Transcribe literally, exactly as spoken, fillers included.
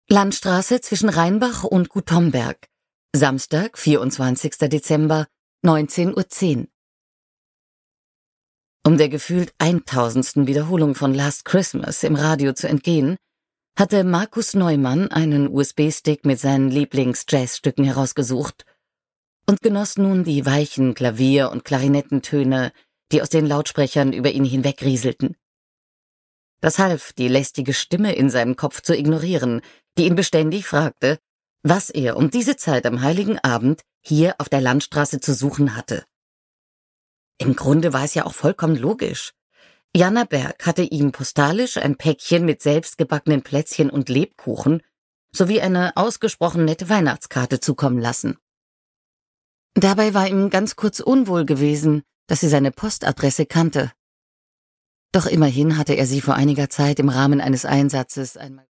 Landstraße zwischen Rheinbach und Gutomberg. Samstag, vierundzwanzigster Dezember, neunzehn Uhr zehn. Um der gefühlt eintausendsten Wiederholung von Last Christmas im Radio zu entgehen, hatte Markus Neumann einen U S B-Stick mit seinen Lieblings-Jazzstücken herausgesucht und genoss nun die weichen Klavier- und Klarinettentöne, die aus den Lautsprechern über ihn hinwegrieselten. Das half, die lästige Stimme in seinem Kopf zu ignorieren, die ihn beständig fragte, was er um diese Zeit am Heiligen Abend hier auf der Landstraße zu suchen hatte. Im Grunde war es ja auch vollkommen logisch. Jana Berg hatte ihm postalisch ein Päckchen mit selbstgebackenen Plätzchen und Lebkuchen sowie eine ausgesprochen nette Weihnachtskarte zukommen lassen. Dabei war ihm ganz kurz unwohl gewesen, dass sie seine Postadresse kannte. Doch immerhin hatte er sie vor einiger Zeit im Rahmen eines Einsatzes einmal